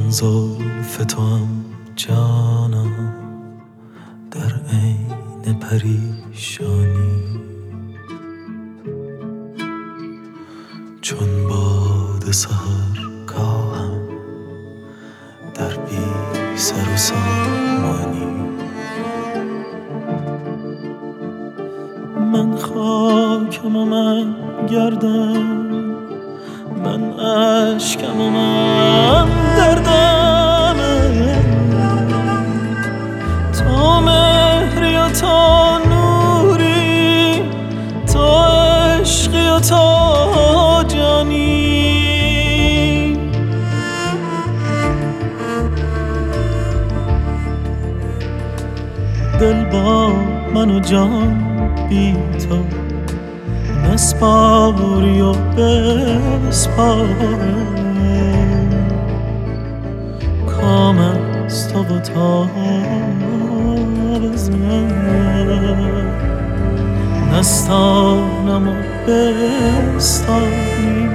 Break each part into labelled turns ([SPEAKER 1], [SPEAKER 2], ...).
[SPEAKER 1] زلف توام جانم در عین پریشانی، چون باد سحرگاهم در بی سر و سامانی. من خاکم و من گردم، من عشقم و من دردم، تو مهری و تو نوری، تو عشقی و تو جانی. دل با من و جان بی تو نسپاری و بسپاره، کام از تو و تاب از من، نستانم و بستانی.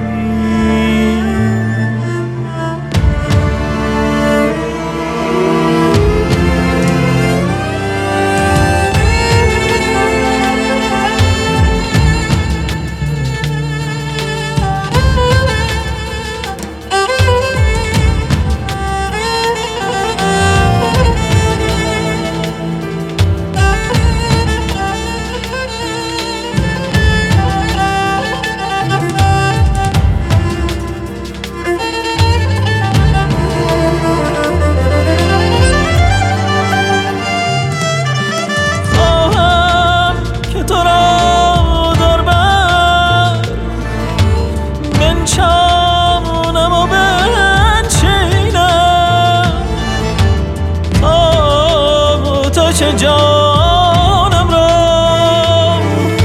[SPEAKER 1] چه جانم را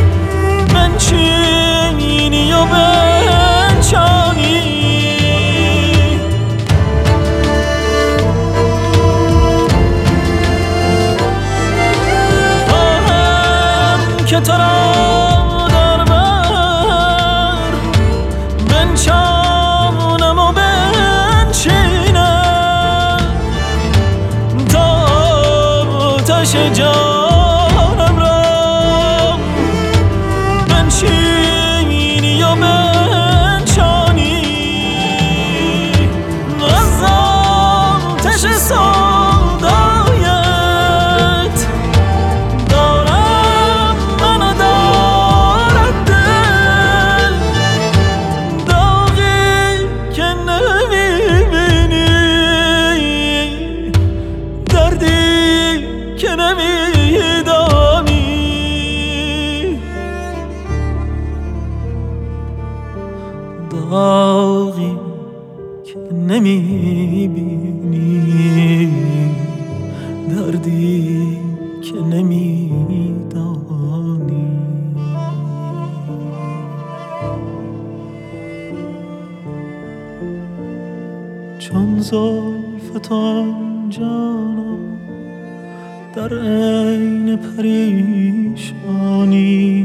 [SPEAKER 1] بنشینی و بنشانی، خواهم که تو را در بر بنشانم و بنشینم تا آتش جانم را بنشینی و بنشانی. از آتش سودایت دارم من و دارد دل، داغی که نمیبینی، دردی که نمیدانی، داغی که نمیبینی، دردی که نمیدانی. چون زلف توام جانم در عین پریشانی،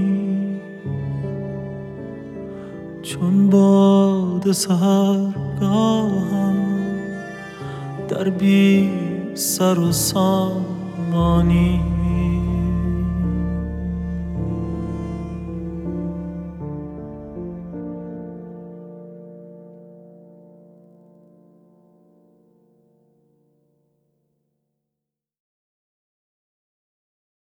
[SPEAKER 1] چون باد سحرگاهم در بی سر و سامانی.